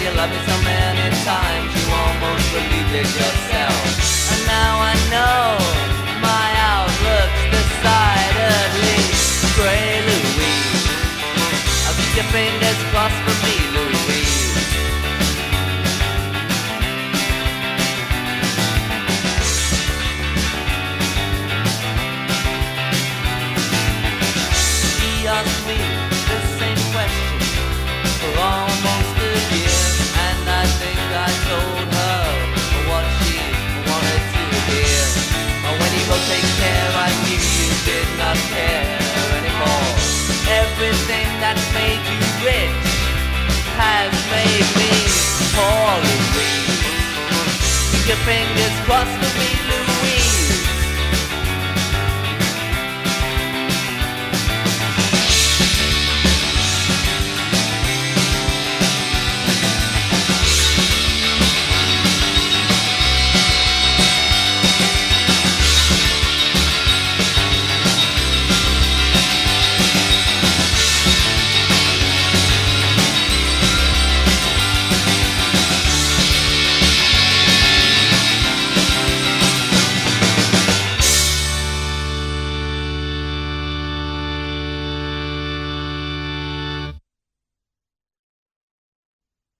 you love me so many times you almost believed it yourself. And now I know my outlook's decidedly grey, Louise. I'll keep your fingers crossed for me, Louise. She asked me the same question for almost a year, and I think I told her what she wanted to hear. But when you go take care, I knew you did not care anymore. Everything that made you rich has made me poor, Louise. Keep your fingers crossed.